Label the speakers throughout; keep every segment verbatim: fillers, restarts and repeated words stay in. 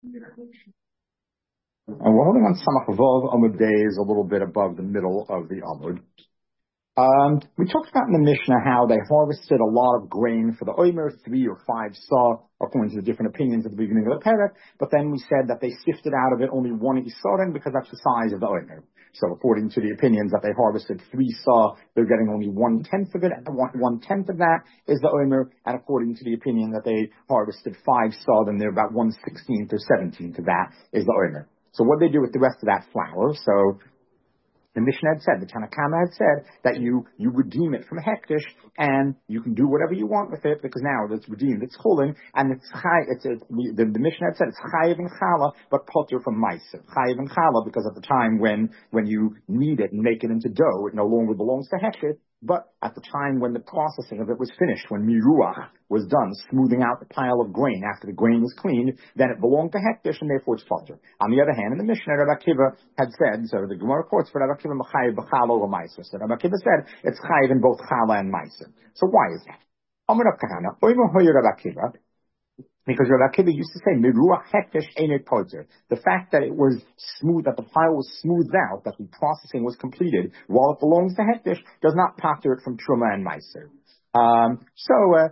Speaker 1: And we're holding on Samach Vav Amud Days a little bit above the middle of the Amud. Um, we talked about in the Mishnah how they harvested a lot of grain for the Omer, three or five saw, according to the different opinions at the beginning of the parak, but then we said that they sifted out of it only one Isarin because that's the size of the Omer. So according to the opinions that they harvested three saw, they're getting only one-tenth of it, one, one-tenth of that is the Omer, and according to the opinion that they harvested five saw, then they're about one-sixteenth or seventeenth of that is the Omer. So what they do with the rest of that flour, so the Mishnah had said, the Tanna Kamma had said that you, you redeem it from hektish and you can do whatever you want with it because now it's redeemed, it's chulin, and it's chay, it's, it's the, the Mishnah had said it's chayiv and chala, but potter from meiser. Chayiv and chala because at the time when, when you knead it and make it into dough, it no longer belongs to hektish. But at the time when the processing of it was finished, when miruach was done, smoothing out the pile of grain after the grain was cleaned, then it belonged to hektish and therefore it's potter. On the other hand, in the Mishnah, Rabbi Akiva had said, so the Gemara quotes for Rabbi Akiva, M'chayiv b'chala or meiser. So Rabbi Akiva said it's chayiv in both chala and meiser. So why is that? Amar Rav Kahana, Oimer hoyer Rabbi Akiva, because Rabbi Akiva used to say, miruach hektish ain't potter. The fact that it was smooth, that the pile was smoothed out, that the processing was completed, while it belongs to hektish, does not potter it from truma and meiser. Um, so, uh,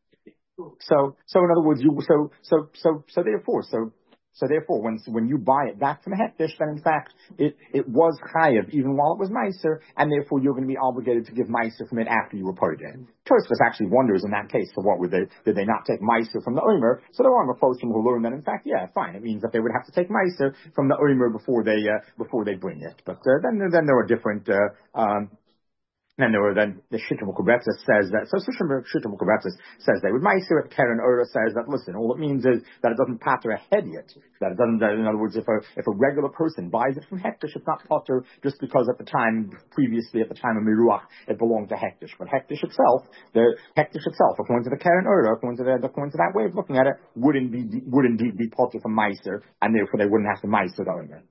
Speaker 1: so, so in other words, you, so, so, so, so therefore, so, so therefore, when when you buy it back from hektish, then in fact it, it was chayiv even while it was meiser, and therefore you're going to be obligated to give meiser from it after you report it. Tosfos actually wonders in that case, so what would they did they not take meiser from the omer? So there are Mephoshim who learn that in fact, yeah, fine, it means that they would have to take meiser from the omer before they uh, before they bring it. But uh, then then there are different. Uh, um, And there were then the Shittim Kubetzis says that, so Shittim Kubetzis says they would meiser it. Karen Ura says that, listen, all it means is that it doesn't patter ahead yet. That it doesn't, that in other words, if a, if a regular person buys it from hektish, it's not patter just because at the time, previously at the time of Miruach, it belonged to hektish. But hektish itself, the hektish itself, according to the Karen Ura, according to the, according to that way of looking at it, would indeed, would indeed be patter from meiser, and therefore they wouldn't have to meiser the owner.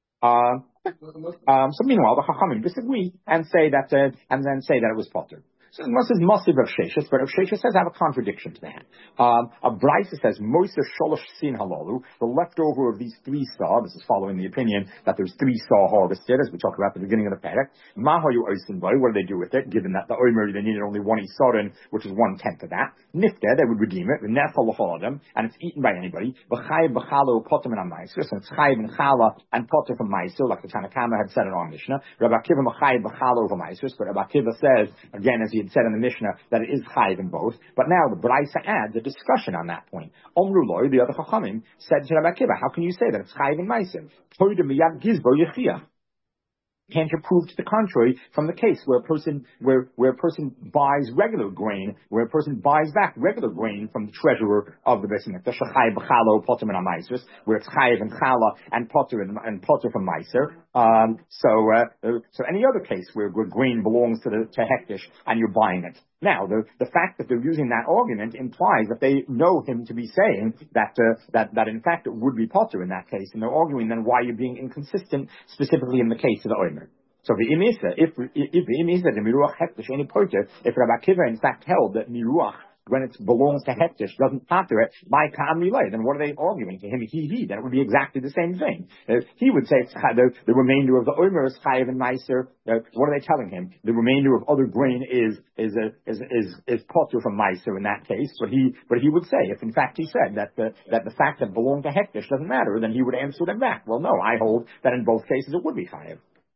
Speaker 1: Uh, um, so meanwhile, the Chachamim disagree and say that, uh, and then say that it was potter. So this is massive of Sheshes, but Rav Sheshes says I have a contradiction to that. Um, a Brisa says Moiser Sholosh Sin Halalu, the leftover of these three saw. This is following the opinion that there's three saw harvested, as we talked about at the beginning of the parak. Mahayu Oisin Boy, what do they do with it? Given that the Omer they needed only one Isarin, which is one tenth of that. Nifta, they would redeem it. The Nefal Lachadim, and it's eaten by anybody. B'chayiv b'chalo potem and meiser, so it's chayiv and chala and potem from meiser, like the Tanna Kamma had said in our Mishnah. Rabbi Akiva b'chayiv b'chalo over meiser, but Rabbi Akiva says again as he had said in the Mishnah that it is chayiv in both. But now the Brisa adds a discussion on that point. Omru Loi, the other Chachamim, said to Rabbi Akiva, how can you say that it's chayiv in meiser? Toida miyad gizbo yechia. Can't you prove to the contrary from the case where a person where where a person buys regular grain, where a person buys back regular grain from the treasurer of the Beis Hamikdash, chayiv b'chalo potter min ha'meiser, where it's chayiv and chala and potter and, and potter from meiser. Um, so uh, so any other case where, where grain belongs to the to hektish and you're buying it. Now the the fact that they're using that argument implies that they know him to be saying that uh, that that in fact it would be potter in that case, and they're arguing then why you're being inconsistent specifically in the case of the omer. So the imisa, if if the imisa the miruach hektish any potter, if Rabbi Akiva in fact held that miruach when it belongs to hektish doesn't patter it, my kam relay, then what are they arguing to him? He he, then it would be exactly the same thing. Uh, he would say it's, the, the remainder of the omer is chayiv and meiser. Uh, what are they telling him? The remainder of other grain is is a, is is is potter from meiser in that case. But he but he would say if in fact he said that the that the fact that it belonged to hektish doesn't matter, then he would answer them back. Well, no, I hold that in both cases it would be chayiv.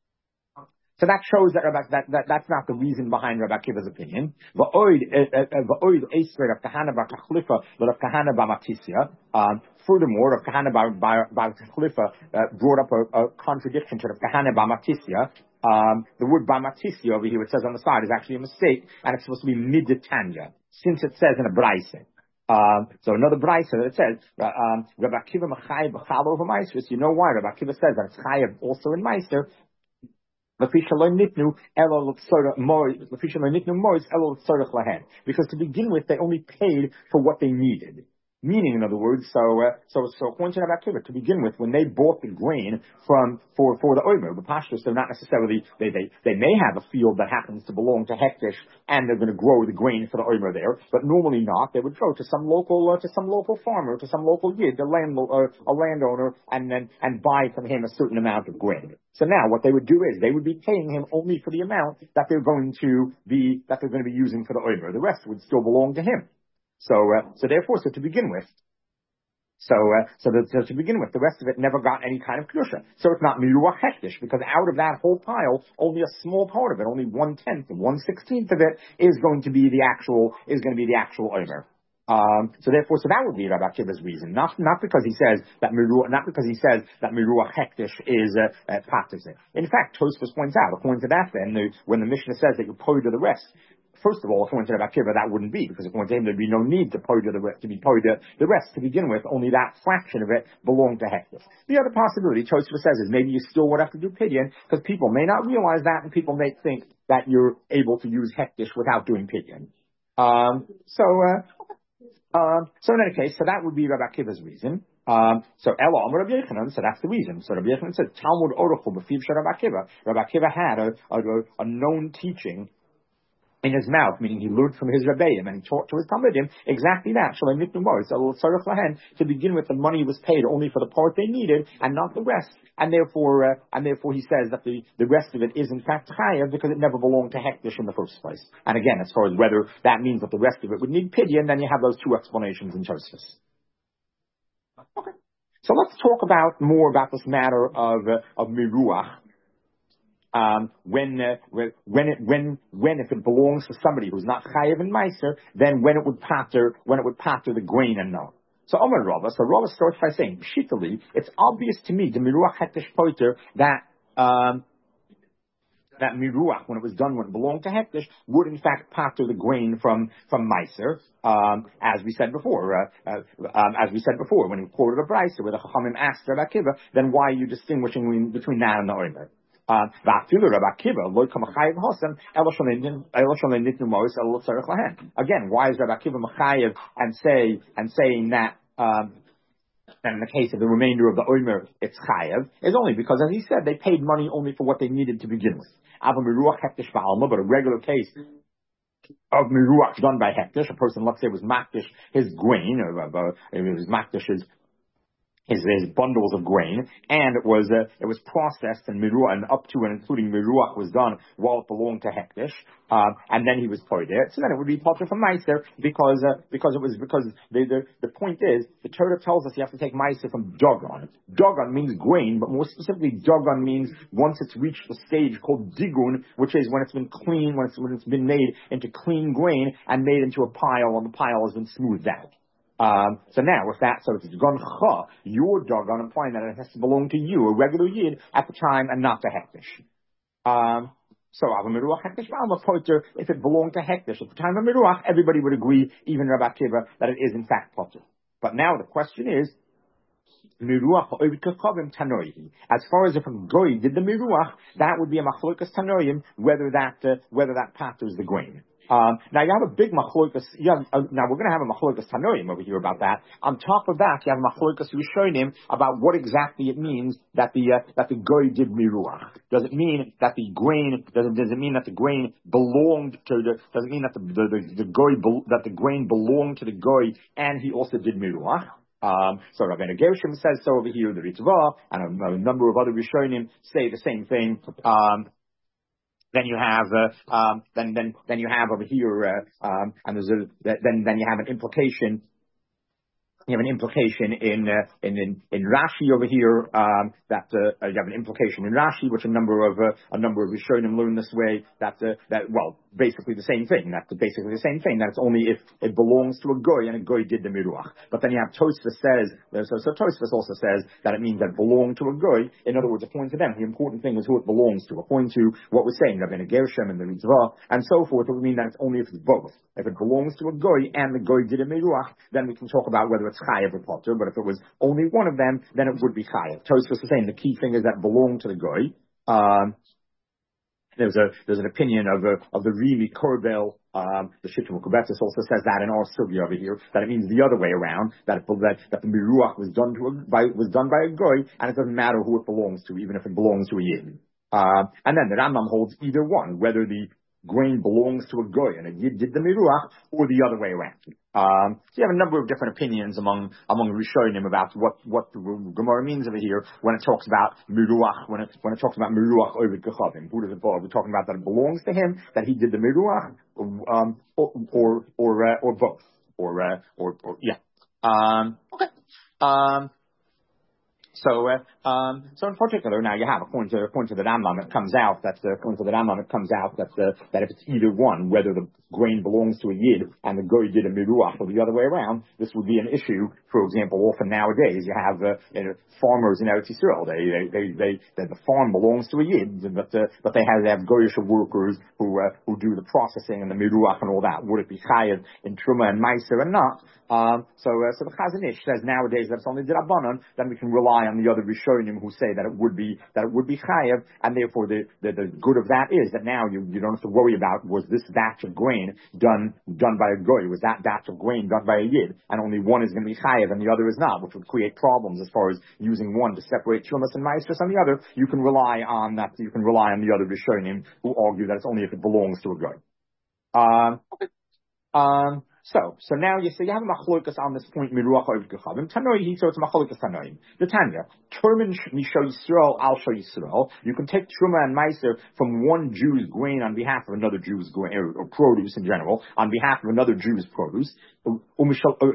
Speaker 1: So that shows that, Rabbi, that, that that's not the reason behind Rabbi Akiva's opinion. Furthermore, Rav Kahana Bar Chalifa brought up a, a contradiction to Rav Kahana Bar Matisia. Um, the word Bar Matisia over here, it says on the side, is actually a mistake, and it's supposed to be Midatanya, since it says in a Braisa. Um, so another brayso that it says, um, Rabbi Akiva Machayev B'chal over Meiser. You know why Rabbi Akiva says that it's Chayev also in Meiser. Because to begin with, they only paid for what they needed. Meaning, in other words, so uh, so so according to Rabbi Akiva, to begin with, when they bought the grain from for for the omer, the pashtus, they're not necessarily they they they may have a field that happens to belong to hektish, and they're going to grow the grain for the omer there, but normally not. They would go to some local uh, to some local farmer, to some local yid, a land uh, a landowner, and then and buy from him a certain amount of grain. So now what they would do is they would be paying him only for the amount that they're going to be that they're going to be using for the omer. The rest would still belong to him. So, uh, so therefore, so to begin with, so, uh, so, the, so to begin with, the rest of it never got any kind of kedusha. So it's not miruach hektish, because out of that whole pile, only a small part of it, only one tenth, one sixteenth of it is going to be the actual, is going to be the actual omer. Um, so therefore, so that would be Rabbi Akiva's reason, not not because he says that miruach, not because he says that miruach hektish is uh, uh, practicing. In fact, Tosfos points out, according to that, then the, when the Mishnah says that you pay to the rest. First of all, according to Rabbi Akiva, that wouldn't be, because according to him, there'd be no need to pay to the to be paid to the rest to begin with. Only that fraction of it belonged to hektish. The other possibility, Tosfos says, is maybe you still would have to do pidyon, because people may not realize that, and people may think that you're able to use hektish without doing pidyon. Um, so. Uh, Um, so in any case, so that would be Rabbi Akiva's reason. Um, so Ella Amar Rabbi Yochanan, so that's the reason. So Rabbi Yochanan said, Talmud Orochu b'fiv shel Rabbi Akiva. Rabbi Akiva had a, a, a known teaching in his mouth, meaning he learned from his Rebbeim, and he taught to his Talmudim exactly that. Shalom Nitnu Mor. So Tzarech Lahen, to begin with, the money was paid only for the part they needed and not the rest. And therefore, uh, and therefore he says that the, the rest of it is in fact chayav because it never belonged to hektish in the first place. And again, as far as whether that means that the rest of it would need pidyon, then you have those two explanations in Tosfos. Okay. So let's talk about more about this matter of, uh, of miruach. Um, when, uh, when it, when, when, if it belongs to somebody who's not chayav and meiser, then when it would pater, when it would pater the grain and no. So Omer Rava, so Rava starts by saying, pshitali, it's obvious to me, the miruach hektish poiter, that, um, that miruach, when it was done, when it belonged to hektish, would in fact pater the grain from, from meiser, um, as we said before, uh, uh, um, as we said before, when he quoted a brayso where the Chachamim asked Rabbi Akiva, then why are you distinguishing between that and the omer? Uh, Again, why is Rabbi Akiva mechayev and say and saying that um, and in the case of the remainder of the omer it's chayev is only because, as he said, they paid money only for what they needed to begin with. But a regular case of miruach done by hektish, a person, let's say, was makdish his grain, or uh, it was makdish his His, his bundles of grain, and it was uh, it was processed and miruach, and up to and including miruach was done while it belonged to hektish, um, and then he was paid it. So then it would be pater from meiser because uh, because it was because the, the the point is the Torah tells us you have to take meiser from dogon. Dogon means grain, but more specifically, dogon means once it's reached the stage called digun, which is when it's been clean, when it's when it's been made into clean grain and made into a pile, and the pile has been smoothed out. Um, so now, with that, so if it's gon cha, your dogon, implying that it has to belong to you, a regular yid, at the time, and not to hektish. Um, so, if it belonged to hektish at the time of miruach, everybody would agree, even Rabbi Akiva, that it is in fact potter. But now the question is, miruach tanoim. As far as if a goy did the miruach, that would be a machlokas tanoim, whether that uh, whether that patters the grain. Um, now you have a big machlokas. Uh, now we're going to have a machlokas tanoim over here about that. On top of that, you have machlokas rishonim about what exactly it means that the uh, that the goy did miruach. Does it mean that the grain does it, does it mean that the grain belonged to the? Does it mean that the the, the, the goy that the grain belonged to the goy and he also did miruach? Um, so Rabbeinu Gershom says so over here. The Ritva and a, a number of other rishonim say the same thing. Um, Then you have, uh, um, then, then, then you have over here, uh, um, and there's a, then, then you have an implication. You have an implication in, uh, in, in, in Rashi over here, um, that, uh, you have an implication in Rashi, which a number of, uh, a number of Rishonim learn this way, that, uh, that, well, basically the same thing, that's basically the same thing, that it's only if it belongs to a goy, and a goy did the miruach. But then you have Tosfos says, so, so Tosfos also says that it means that it belonged to a goy. In other words, according to them, the important thing is who it belongs to. According to what we're saying, Rabbeinu Gershom and the Ritva, and so forth, it would mean that it's only if it's both. If it belongs to a goy, and the goy did a miruach, then we can talk about whether it's chayav or potter, but if it was only one of them, then it would be chayav. Tosfos is saying the key thing is that it belonged to the goy. Um, there's a there's an opinion of a, of the Rimi Korbel Um, the Shittim Kubetzis also says that in our sugya over here, that it means the other way around, that it, that, that the miruach was done to a, by, was done by a goy, and it doesn't matter who it belongs to, even if it belongs to a yid. Uh, and then the Rambam holds either one, whether the grain belongs to a goy and a yid did the miruach, or the other way around. Um, so you have a number of different opinions among among Rishonim about what what the Gemara means over here when it talks about miruach, when it when it talks about miruach over gechavim. Who does it belong? We're talking about that it belongs to him, that he did the miruach, um, or or or, uh, or both, or, uh, or or yeah. Um, okay. Um, So, uh, um, so in particular, now you have, according to, according to the Rambam, it comes out that, uh, according to the Rambam, it comes out that, uh, that if it's either one, whether the grain belongs to a yid and the goy did a miruach or the other way around, this would be an issue. For example, often nowadays you have, uh, you know, farmers in Eretz Yisrael. They, they, they, they, they, the farm belongs to a yid, but, uh, but they have, they have goyish workers who, uh, who do the processing and the miruach and all that. Would it be chayav in Truma and Meiser or not? Um, so, uh, so the Chazon Ish says nowadays that it's only D'Rabbanan, then we can rely on the other Rishonim who say that it would be, that it would be chayav, and therefore the, the, the good of that is that now you, you don't have to worry about, was this batch of grain done, done by a goy? Was that batch of grain done by a yid? And only one is going to be chayav and the other is not, which would create problems as far as using one to separate Trumas and Maestros and the other. You can rely on that, you can rely on the other Rishonim who argue that it's only if it belongs to a goy. Um, okay. Um, so, so now you say you have a machlokas on this point, miruach over gechavim. Tanoi, he so it's machlokas tanoim. The Tanya, Termin misho Yisrael, al sho Yisrael. You can take truma and meiser from one Jew's grain on behalf of another Jew's grain, or, or produce in general, on behalf of another Jew's produce. You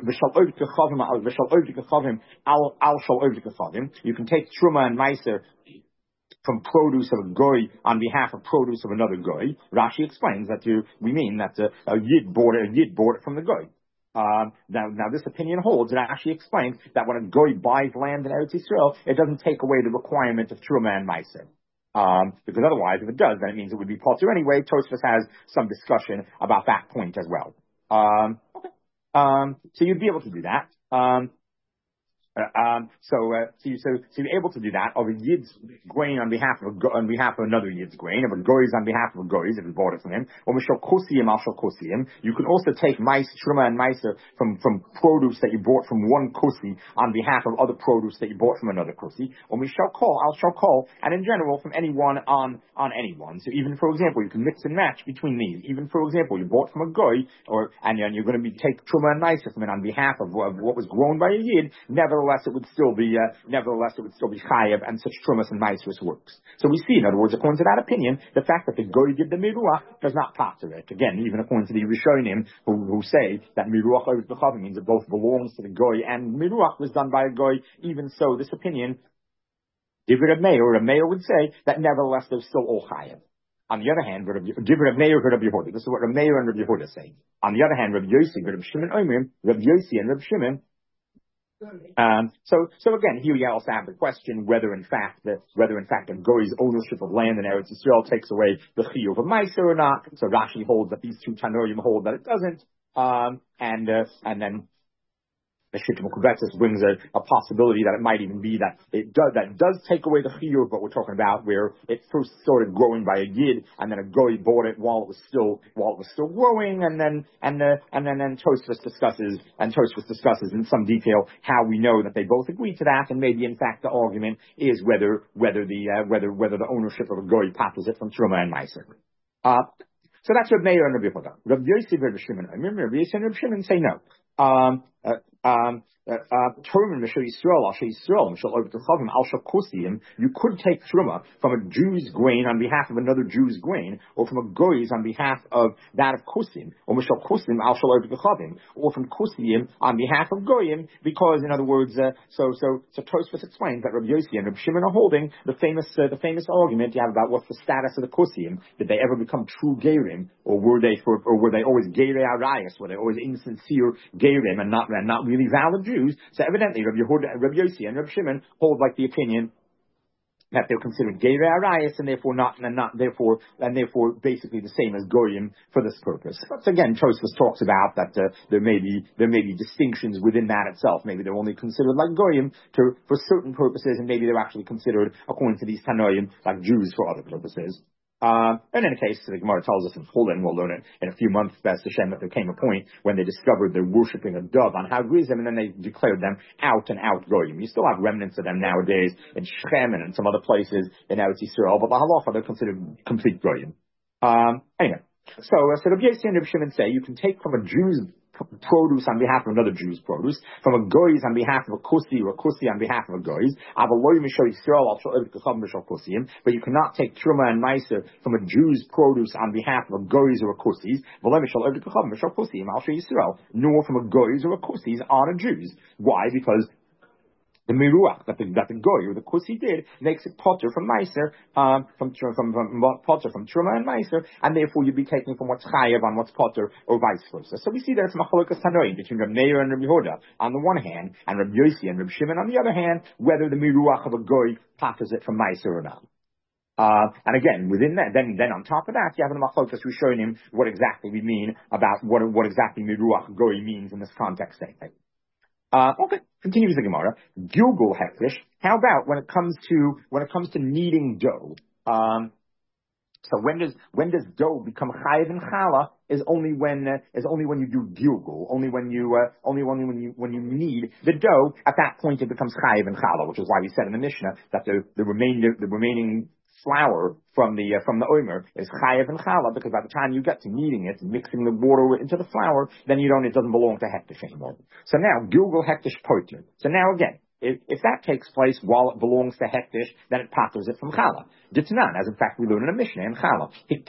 Speaker 1: can take truma and meiser from produce of a goy on behalf of produce of another goy. Rashi explains that you, we mean that uh, a yid bought it, a yid bought it from the goy. Um, now, now this opinion holds, and Rashi explains that when a goy buys land in Eretz Yisrael, it doesn't take away the requirement of truma and meiser. Um, because otherwise, if it does, then it means it would be potter anyway. Tosfos has some discussion about that point as well. Um, okay. Um, so you'd be able to do that. Um, Uh, um, so, uh, so, you, so, so you're able to do that of a yid's grain on behalf of a, on behalf of another yid's grain, of a goy's on behalf of a goy's if you bought it from him. Or mishal kosiyim al shal kosiyim. You can also take mais, truma, and meiser from from produce that you bought from one kosi on behalf of other produce that you bought from another kosi. Or mishal kol al shal kol, and in general from anyone on on anyone. So even for example, you can mix and match between these. Even for example, you bought from a goy, or and, and you're going to be take truma and meiser from it on behalf of, of what was grown by a yid. Nevertheless, it would still be, uh, nevertheless, it would still be chayav, and such trumas and maestros works. So we see, in other words, according to that opinion, the fact that the goy did the miruach does not pass it. Again, even according to the Rishonim, who, who say that miruach over the means it both belongs to the goy and miruach was done by a goy. Even so, this opinion, Divrei Reb Meir, Reb Meir would say that nevertheless, there's still all chayav. On the other hand, Divrei Reb Meir, Reb Yehuda. This is what Reb Meir and Reb Yehuda say. On the other hand, Reb Yossi, Reb Shimon Omer, Reb Yossi and Reb Shimon. Um, so, so again, here we also have the question whether, in fact, the, whether in fact a goy's ownership of land in Eretz Yisrael takes away the chiyuv of meiser or not. So Rashi holds that these two Tanoim hold that it doesn't. Um, and uh, and then the Shittim Kubetzis brings a, a possibility that it might even be that it does that it does take away the chiyuv, but we're talking about where it first started growing by a yid, and then a goy bought it while it was still while it was still growing, and then and uh, and then then Tosfos discusses and Tosfos discusses in some detail how we know that they both agree to that, and maybe in fact the argument is whether whether the uh, whether whether the ownership of a goy passes it from truma and meiser. Uh, so that's Reb Meir and Reb Yehuda. Reb Yossi and Reb Shimon. I remember Reb Yossi and Reb Shimon say no. Um, uh, um, Termin Mishal Yisrael, Al Shal Yisrael, Mishal Over Chavim, Al Shal Kosiyim. You could take truma from a Jew's grain on behalf of another Jew's grain, or from a goy's on behalf of that of Kosim, or Mishal Kosim, Al Shal Over Chavim, or from Kosiyim on behalf of goyim. Because, in other words, uh, so so so Tosfos explains that Rabbi Yossi and Rabbi Shimon are holding the famous uh, the famous argument you have about what's the status of the Kosiyim. Did they ever become true geirim, or were they for, or were they always geirei arayas? Were they always insincere geirim and not and not really valid Jews? So evidently, Rabbi Yehuda, Rabbi Yossi and Rabbi Shimon hold like the opinion that they're considered geirei arayas and therefore not and not therefore and therefore basically the same as goyim for this purpose. But again, Tosfos talks about that uh, there may be there may be distinctions within that itself. Maybe they're only considered like goyim to for certain purposes, and maybe they're actually considered according to these tanoim like Jews for other purposes. Uh, and in any case, the Gemara tells us in Chulin, we'll learn it in a few months, Best Hashem, that there came a point when they discovered they're worshipping a dove on Hagrizim, and then they declared them out and out goyim. You still have remnants of them nowadays in Shechem and in some other places in Eretz Yisrael, but the halacha, they're considered complete goyim. Um, anyway, so, uh, so Rabbi Yossi and Rabbi Shimon say you can take from a Jew's produce on behalf of another Jew's produce, from a goy's on behalf of a kusi, or a kusi on behalf of a goy's. But you cannot take truma and meiser from a Jew's produce on behalf of a goy's or a kusi's, nor from a goy's or a kusi's on a Jew's. Why? Because the miruach that the that the goy or the kusi did makes it potter from meiser, um, from from from, from potter from truma and meiser, and therefore you'd be taking from what's chayav on what's potter, or vice versa. So we see that it's machlokas tanoim between Reb Meir and Reb Yehuda on the one hand, and Reb Yossi and Reb Shimon on the other hand, whether the miruach of a goy potters it from meiser or not. Uh, and again, within that, then then on top of that, you have the machlokas who's showing him what exactly we mean about what what exactly miruach goy means in this context. Same thing. Uh, okay, continues the Gemara. Gilgul hektish. How about when it comes to when it comes to kneading dough? Um, so when does when does dough become chayiv and challah? Is only when uh, is only when you do gilgul. Only when you uh, only only when you when you knead the dough. At that point, it becomes chayiv and challah, which is why we said in the Mishnah that the the remainder the remaining flour from the uh, from the omer is chayav and challah, because by the time you get to kneading it, mixing the water into the flour, then you don't, it doesn't belong to hektish anymore. So now, gilgul hektish poter. So now again, if, if that takes place while it belongs to hektish, then it patters it from challah. Ditnan, as in fact we learn in a Mishnah in challah.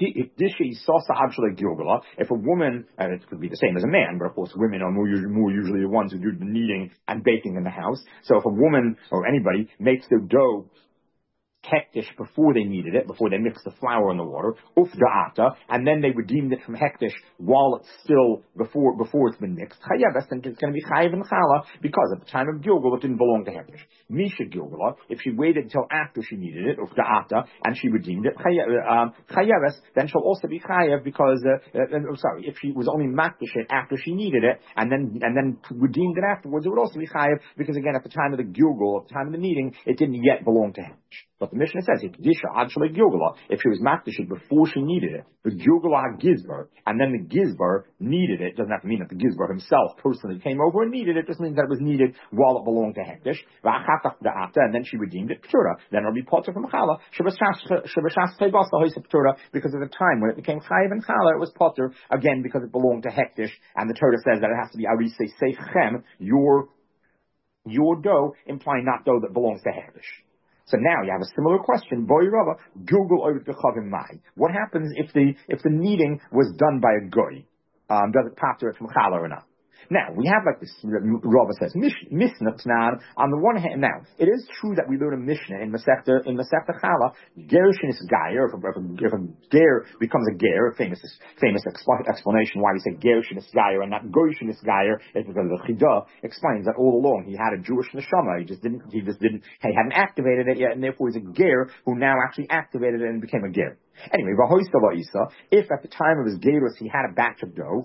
Speaker 1: If a woman, and it could be the same as a man, but of course women are more usually, more usually the ones who do the kneading and baking in the house. So if a woman or anybody makes their dough hektish before they kneaded it, before they mixed the flour in the water, uf da'ata, and then they redeemed it from hektish while it's still, before before it's been mixed, chayav, then it's going to be chayav and challah, because at the time of gilgul it didn't belong to hektish. Misha gilgula, if she waited until after she kneaded it, uf da'ata, and she redeemed it, chayav, then she'll also be chayav, because, uh, uh, sorry, if she was only makdish it after she kneaded it, and then and then redeemed it afterwards, it would also be chayav, because again, at the time of the gilgul, at the time of the kneading, it didn't yet belong to hektish. But the Mishnah says, if she was makdish before she needed it, the gilgula gizbar, and then the gizbar needed it, doesn't have to mean that the gizbar himself personally came over and needed it, just means that it was needed while it belonged to hektish, and then she redeemed it, ptura, then it'll be potter from challah, because at the time when it became chayiv and challah, it was potter, again, because it belonged to hektish, and the Torah says that it has to be arisei seichem, your, your dough, implying not dough that belongs to hektish. So now you have a similar question. Boy Rava, Google over the Chavim Mai. What happens if the if the kneading was done by a goy? Um, does it pater it from challah or not? Now, we have like this, Rava says, Mishnah Tnan, on the one hand, now, it is true that we learn a Mishnah in Masechta, in Masechta Chala, Gerishin is Gayer, if a, if a, if a Ger becomes a Ger, a famous, famous expl- explanation why we say Gerishin is Gayer and not Gorishin is Gayer, is because the Chidah explains that all along he had a Jewish neshama, he just didn't, he just didn't, he hadn't activated it yet, and therefore he's a Ger who now actually activated it and became a Ger. Anyway, if at the time of his gerus he had a batch of dough,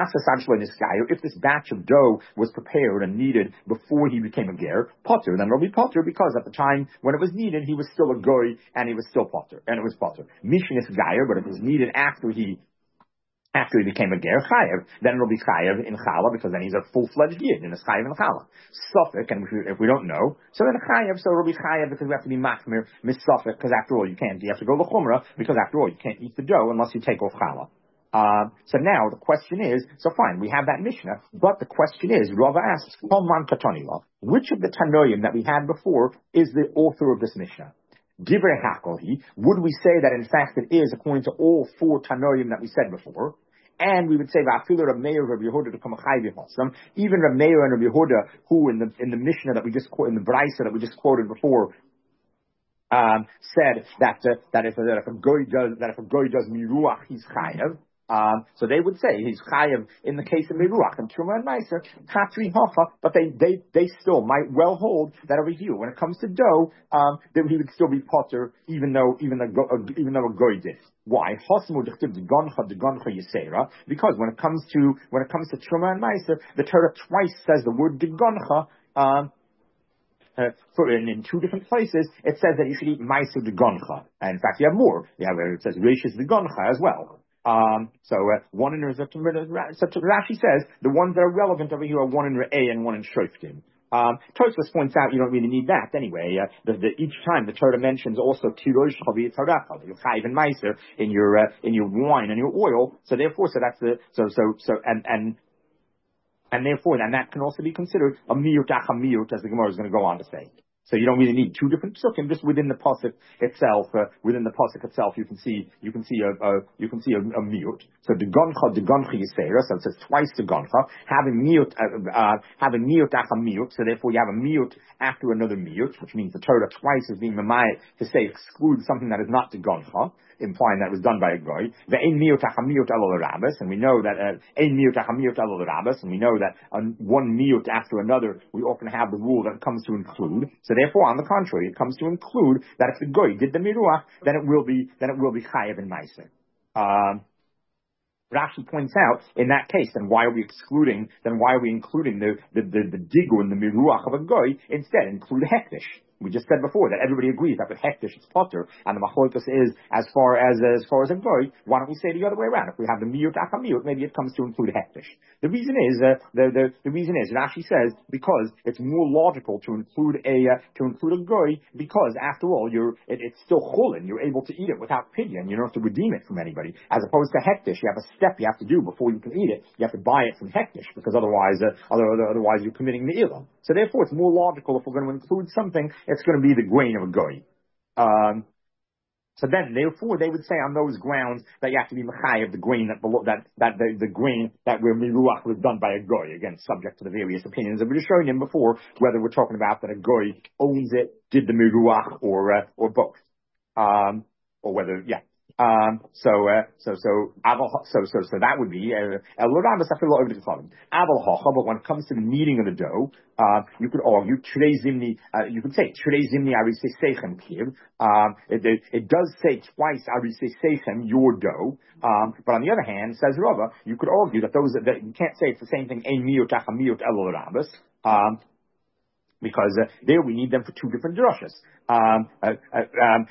Speaker 1: if this batch of dough was prepared and needed before he became a ger, potter, then it'll be potter, because at the time when it was needed, he was still a goy and he was still potter, and it was potter. Mishin is gayer, but it was needed after he After he became a ger, chayev, then it'll be chayev in challah, because then he's a full-fledged yid, and it's chayev in challah. Suffolk, and if we, if we don't know, so then chayev, so it'll be chayev, because we have to be machmir, mis-suffolk, because after all you can't, you have to go l'chumrah, because after all you can't eat the dough unless you take off challah. Uh, so now the question is, so fine, we have that Mishnah, but the question is, Rava asks, which of the Tanoim that we had before is the author of this Mishnah? Divrei Hakolhi, would we say that in fact it is according to all four Tanoim that we said before? And we would say Va'afilu Rav Meir Rav Yehuda to come even Rav Meir and Rav Yehuda, who in the in the Mishnah that we just quoted, in the Brisa that we just quoted before, um, said that uh, that if that if a goy does that if a goy does miruach, he's chayav. Um, so they would say he's chayav in the case of miruach and truma and meiser katri hocha, but they they they still might well hold that over here when it comes to dough, um, that he would still be potter even though even though uh, even though a goy did. Why? Because when it comes to when it comes to truma and meiser, the Torah twice says the word digoncha. Um, uh, for in, in two different places, it says that you should eat meiser de goncha. And in fact, you have more. You have where it says reishis de goncha as well. Um, so uh, one in such Rashi says the ones that are relevant over here are one in Re'eh and one in Shoftim. Um, Tosfos points out you don't really need that anyway. Uh, the, the, each time the Torah mentions also tirosh chavi tzaracha, you chayiv and meiser in your uh, in your wine and your oil. So therefore, so that's the so so so and and and therefore, and that can also be considered a miyut acha miyut, as the Gemara is going to go on to say. So you don't really need two different psukim. Just within the pasuk itself, uh, within the pasuk itself, you can see you can see a, a you can see a, a miyut. So the goncha the goncha yisera. So it says twice the goncha. Having miyut uh, uh, having miyut acha miyut. So therefore you have a miyut after another miyut, which means the Torah twice is being mamai to say exclude something that is not the goncha, implying that it was done by a goy. Ve'ein miyut acha miyut elul rabbis, and we know that ein miyut acha miyut elul rabbis, and we know that on one miyut after another, we often have the rule that it comes to include. So therefore, on the contrary, it comes to include that if the goy did the miruach, then it will be then it will be chayav and meiser. Um, Rashi points out in that case, then why are we excluding? Then why are we including the the the, the digu and the miruach of a goy? Instead, include hektish. We just said before that everybody agrees that with hektish it's potter, and the machlokas is as far as as far as a goy. Why don't we say the other way around? If we have the miyut acha miyut, maybe it comes to include hektish. The reason is uh, the the the reason is Rashi says because it's more logical to include a uh, to include a goy because after all you're it, it's still chulin. You're able to eat it without pidyon. You don't have to redeem it from anybody. As opposed to hektish, you have a step you have to do before you can eat it. You have to buy it from hektish because otherwise uh, other, otherwise you're committing me'ilah. So therefore, it's more logical if we're going to include something. It's going to be the grain of a goy. Um, so then, therefore, they would say on those grounds that you have to be mechai of the grain that that that the, the grain that where miruach was done by a goy. Again, subject to the various opinions that we were showing him before, whether we're talking about that a goy owns it, did the miruach, or uh, or both, um, or whether yeah. Um, so, uh, so, so, so, so, so that would be, uh, but when it comes to the kneading of the dough, uh, you could argue, zimni, uh, you could say, zimni um, it, it, it does say twice, your dough, um, but on the other hand, says Rava, you could argue that those, that you can't say it's the same thing, um, because uh, there we need them for two different drushes. Um, uh, uh, um,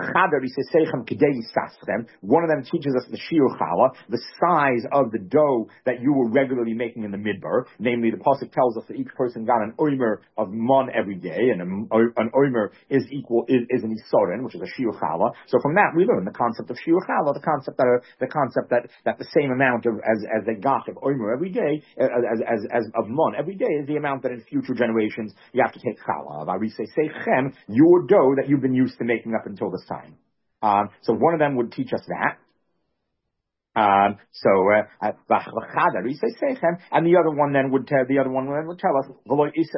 Speaker 1: one of them teaches us the shiur challah, the size of the dough that you were regularly making in the midbar. Namely, the pasuk tells us that each person got an omer of mon every day, and a, an omer is equal is, is an isorin, which is a shiur challah. So from that we learn the concept of shiur challah, the concept that uh, the concept that, that the same amount of as as they got of omer every day, uh, as, as as of mon every day is the amount that in future generations you have to take challah. Your dough that you've been used to making up until this time. Um, so one of them would teach us that. Um, so, uh, and the other one then would tell, the other one would tell us, the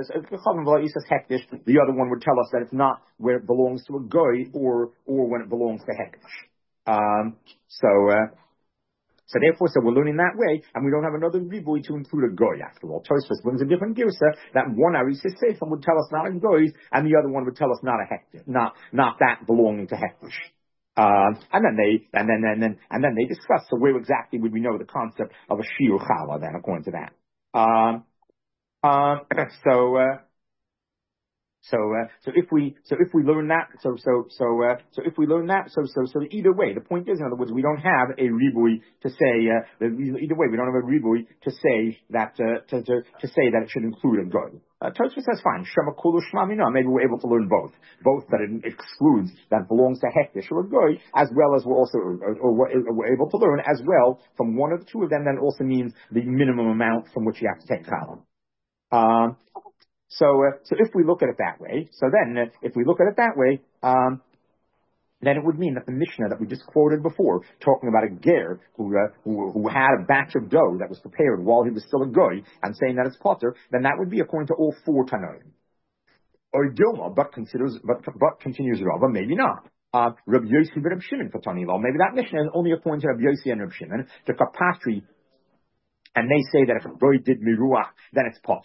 Speaker 1: other one would tell us that it's not where it belongs to a goy or, or when it belongs to hektish. Um, so, uh, So therefore, so we're learning that way, and we don't have another riboy to include a goy after all. Tosfos brings a different girsa that one Arisei Seifim would tell us not a goy, and the other one would tell us not a hektish, not not that belonging to hektish. Um, and then they and then and then and then they discuss. So where exactly would we know the concept of a shiur challah then, according to that? Um, um, so. Uh, So, uh, so if we, so if we learn that, so, so, so, uh, so if we learn that, so, so, so either way, the point is, in other words, we don't have a ribui to say, uh, either way, we don't have a ribui to say that, uh, to, to, to say that it should include a goy. Uh, Tosfos says fine, shema kulu shema mina, maybe we're able to learn both. Both that it excludes, that belongs to hektish or a goy, as well as we're also, or, or we're able to learn as well from one of the two of them, that it also means the minimum amount from which you have to take challah. Um, So, uh, so if we look at it that way, so then uh, if we look at it that way, um, then it would mean that the Mishnah that we just quoted before, talking about a ger who, uh, who who had a batch of dough that was prepared while he was still a goy, and saying that it's potter, then that would be according to all four Tanoim. Or Dilma, but considers, but but continues Rava, maybe not. Uh, Rabbi Yossi and Rabbi Shimon for Tani law. Maybe that Mishnah is only according to Rabbi Yossi and Rabbi Shimon, to Kapatri, and they say that if a goy did miruach, then it's potter.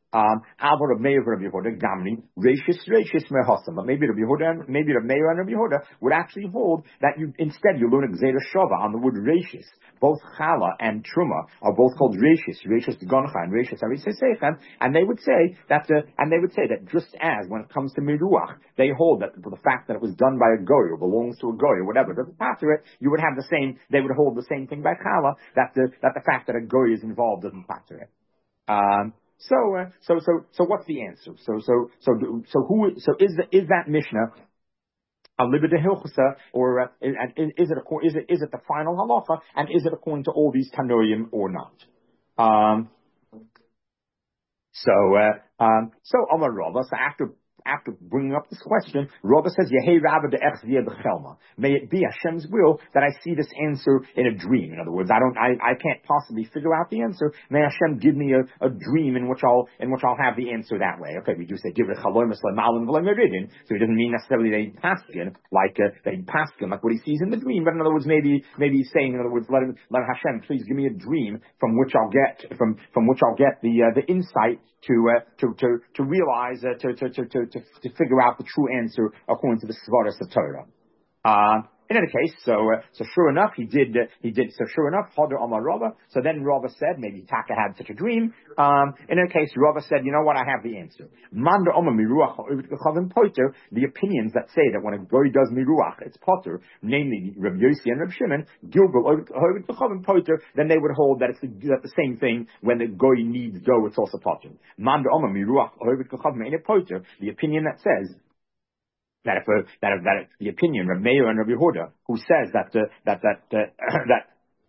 Speaker 1: Um, Alvar Rav Meir Rav Yehuda Gamri Rashis Rashis Mehosam. But maybe Rav Yehuda, maybe Rav Meir and Rav Yehuda would actually hold that you instead you learn Gzeira Shava on the word Rashis. Both Chala and Truma are both called Rashis, Rashis Goncha and Rashis Arisesechem, and they would say that the, and they would say that just as when it comes to Miruach, they hold that for the fact that it was done by a goy or belongs to a goy or whatever doesn't patter it, you would have the same. They would hold the same thing by Chala, that the that the fact that a goy is involved doesn't patter it. Um, so, uh, so, so, so, what's the answer? So, so, so, so, who? So, is the is that Mishnah a libida hilchasa, or uh, is, is it a, is it is it the final halacha, and is it according to all these tanoim or not? Um, so, uh, um, so Amar Rava. So after. After bringing up this question, Rava says, Yehei Rabba de Echzia B'Chelma. May it be Hashem's will that I see this answer in a dream. In other words, I don't, I, I can't possibly figure out the answer. May Hashem give me a, a dream in which I'll, in which I'll have the answer that way. Okay, we do say, give it Chalom Eslam Malim V'Lem Meridin. So it doesn't mean necessarily that he paskin, like, uh, that he paskin, like what he sees in the dream. But in other words, maybe, maybe he's saying, in other words, let him, let Hashem please give me a dream from which I'll get, from, from which I'll get the, uh, the insight to, uh, to, to, to realize, uh, to, to, to, to, to, to figure out the true answer according to the Svaras of Torah. Uh, in any case, so uh, so sure enough, he did uh, he did so sure enough. Hadar Amar Rava. So then Rava said, maybe Taka had such a dream. Um, in any case, Rava said, you know what? I have the answer. Manda Amar Miruach Chavim Poter. The opinions that say that when a goy does Miruach, it's Poter, namely Rav Yossi and Rav Shimon, Gilgal Chavim Poter. Then they would hold that it's the, that the same thing when the goy needs dough, it's also Poter. Manda Amar Miruach Chavim Poter. The opinion that says that if, uh, that if, that if the opinion of Meir and Rav Yehuda, who says that uh, that that uh, that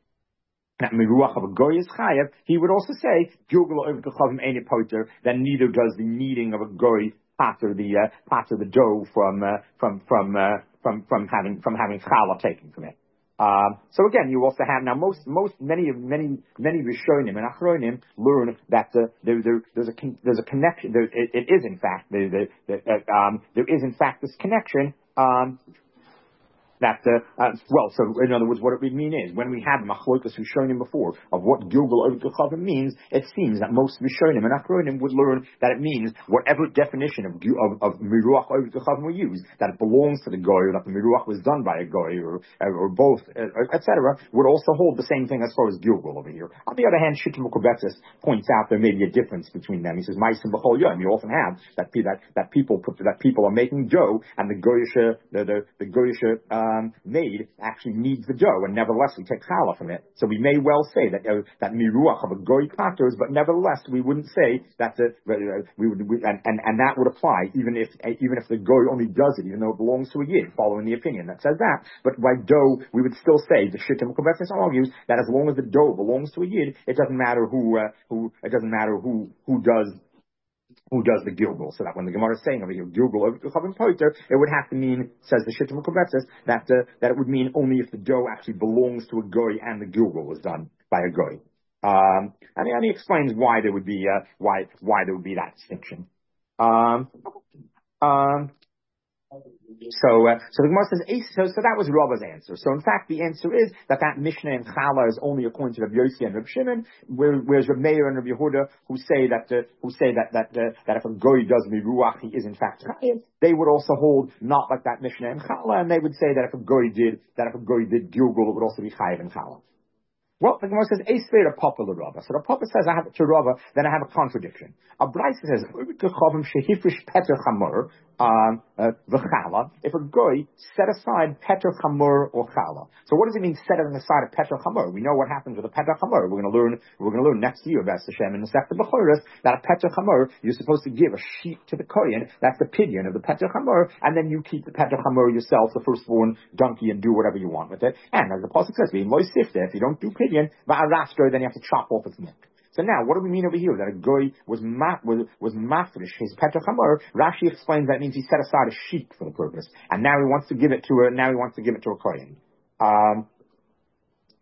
Speaker 1: that miruach of a goy is chayav, he would also say Gilgal over Kechavim Ein Poter, that neither does the kneading of a goy pater the uh, pater the dough from uh, from from uh, from from having from having challah taken from it. Um, so again, you also have now most most many of many many Rishonim and Achronim learn that uh, there, there there's a con- there's a connection. There, it, it is in fact there, there, there, uh, um, there is in fact this connection. Um, That, uh, uh, well, so in other words, what it would mean is, when we had Machlokas Rishonim before, of what Gilgal Oved Kechavim means, it seems that most Rishonim and Achronim would learn that it means whatever definition of, of, of Miruach Oved Kechavim we use, that it belongs to the Goy, or that the Miruach was done by a Goy, or, or both, uh, et cetera, would also hold the same thing as far as Gilgal over here. On the other hand, Shittim Kobetzis points out there may be a difference between them. He says, Ma'asim B'chol Yom. You often have that, that, that people put, that people are making dough, and the Goyisha, the, the, the Goyisha, uh, Um, made actually needs the dough, and nevertheless we take challah from it. So we may well say that uh, that miruach of a goy paters, but nevertheless we wouldn't say that the uh, we would we, and, and and that would apply even if uh, even if the goy only does it, even though it belongs to a yid, following the opinion that says that. But by dough, we would still say the shittim kovetz argues that as long as the dough belongs to a yid, it doesn't matter who uh, who it doesn't matter who who does. Who does the Gilgal? So that when the Gemara is saying over here Gilgal over Kechavim Poter, it would have to mean, says the Shittim Kovetzes, that uh, that it would mean only if the dough actually belongs to a goy and the Gilgal was done by a goy. Um, and, and he explains why there would be uh, why why there would be that distinction. Um, um, So, uh, so the Gemara says, so, so that was Rava's answer. So in fact, the answer is that that Mishnah in Chala is only according to Rav Yossi and Rav Shimon, whereas Rav Meir and Rav Yehuda, who say that, uh, who say that, that, uh, that if a goy does miruach, he is in fact chayav, they would also hold not like that Mishnah in Chala, and they would say that if a goy did, that if a goy did Gilgal, it would also be chayav in Chala. Well, the Gemara says, Eisvei a Papa l'Rava. So the Papa says, I have to Rava, then I have a contradiction. A Braisa says, Shehifrish Peter Chamor, um, uh, v'chala, if a goy set aside Peter Chamor or Chala. So what does it mean, setting aside a Peter Chamor? We know what happens with a Peter Chamor. We're going to learn, we're going to learn next year, B'ez Hashem, in the Sefta B'choros, that a Peter Chamor, you're supposed to give a sheep to the Kohen, that's the pidyon of the Peter Chamor, and then you keep the Peter Chamor yourself, the firstborn donkey, and do whatever you want with it. And as the Pasuk says, if you don't do pidyon, then you have to chop off its neck. So now, what do we mean over here? That a goy was ma- was, was mafresh his petra chamor. Rashi explains that means he set aside a sheep for the purpose, and now he wants to give it to a now he wants to give it to a kohen. Um,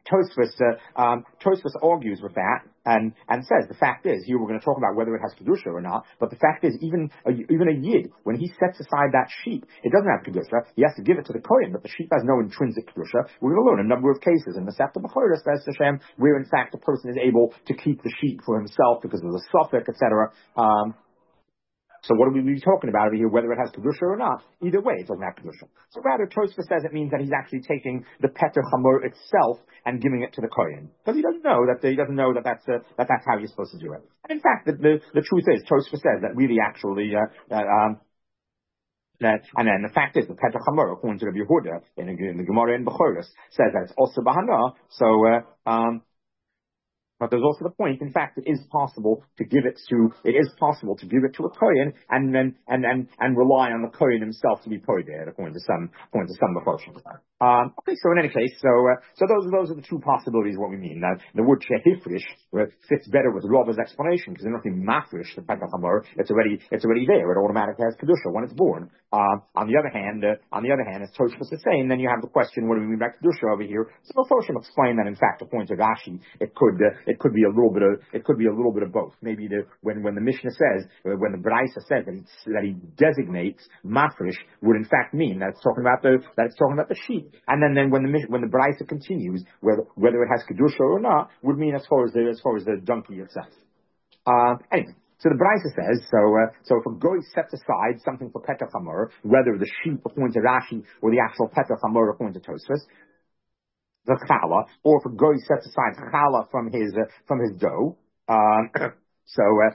Speaker 1: Tosfos, uh, um, Tosfos argues with that and, and says the fact is, here we're going to talk about whether it has Kedusha or not, but the fact is even a, even a Yid, when he sets aside that sheep, it doesn't have Kedusha, he has to give it to the Kohen, but the sheep has no intrinsic Kedusha. We're going to learn a number of cases in the Sefta B'choros, Hashem, where in fact the person is able to keep the sheep for himself because of the suffix, et cetera. Um, So what are we talking about over here, whether it has Kedusha or not? Either way, it doesn't have Kedusha. So rather, Tosfos says it means that he's actually taking the Peter Chamor itself and giving it to the Kohen. Because he doesn't know that, he doesn't know that that's, uh, that that's how you're supposed to do it. And in fact, the, the, the truth is, Tosfos says that really actually, uh, that, um, that, and then the fact is, the Peter Chamor, according to Rabbi Yehuda, in, in the Gemara in Bechoros, says that it's also Bahana, so, uh, um, but there's also the point, in fact, it is possible to give it to, it is possible to give it to a Kohen and then, and, and, and rely on the Kohen himself to be poided, according to some, according to some Mephoshim. Um, okay, so in any case, so, uh, so those are, those are the two possibilities of what we mean. Now, the word Shehifrish fits better with Rabba's explanation, because there's nothing mafrish, the Petach Hamor, it's already, it's already there, it automatically has Kedusha when it's born. Um, on the other hand, uh, on the other hand, as Tosfos is saying, then you have the question, what do we mean by Kedusha over here? So Mephoshim explain that, in fact, according to Rashi, it could, uh, it could be a little bit of, it could be a little bit of both. Maybe the, when, when the Mishnah says, when the Braisa says that he, that he designates mafresh, would in fact mean that it's talking about the, that it's talking about the sheep. And then, then when the, when the Braisa continues, whether, whether it has Kedusha or not, would mean as far as the, as far as the donkey itself. Uh, anyway. So the Braisa says, so, uh, so if a goy sets aside something for Petach Hamor, whether the sheep according to Rashi or the actual Petach Hamor according to Tosfos, the challah, or if a goy sets aside challah from his uh, from his dough, um, so uh,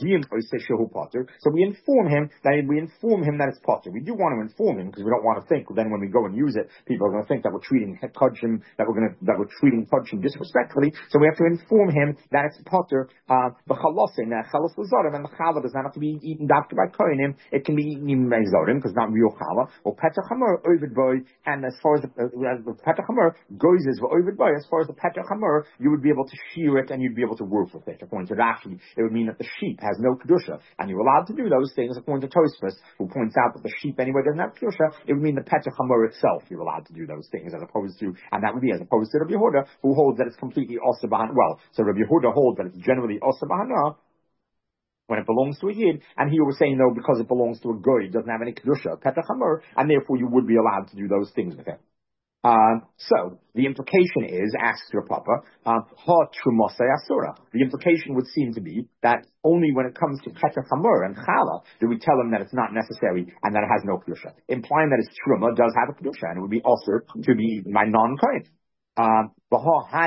Speaker 1: so we inform him that we inform him that it's potter. We do want to inform him because we don't want to think then when we go and use it, people are going to think that we're treating kodshim that we're going to that we're treating kodshim disrespectfully. So we have to inform him that it's potter. The chalosin, chalos l'zorim, and the challah does not have to be eaten doctor by kohenim. It can be eaten even by zorim because it's not real challah. Or petach hamor ovid boy, and as far as the, uh, the petach hamor goes is ovid boy, as far as the petach hamor, you would be able to shear it and you'd be able to work with it. According to Rashi, it would mean that the sheep has no kedusha, and you're allowed to do those things. According to Tosfos, who points out that the sheep anyway doesn't have kedusha, it would mean the petach hamor itself you're allowed to do those things, as opposed to, and that would be as opposed to Rabbi Yehuda, who holds that it's completely osa b'hana. Well, so Rabbi Yehuda holds that it's generally osa b'hana when it belongs to a yid, and he was saying no, because it belongs to a goy, it doesn't have any kedusha, petach hamor, and therefore you would be allowed to do those things with it. Um, so, the implication is, asks your papa, um, ha trumosei asura. The implication would seem to be that only when it comes to petach hamor and challah do we tell him that it's not necessary and that it has no kedusha, implying that his truma does have a kedusha and it would be also to be eaten by non-kohen. Um, so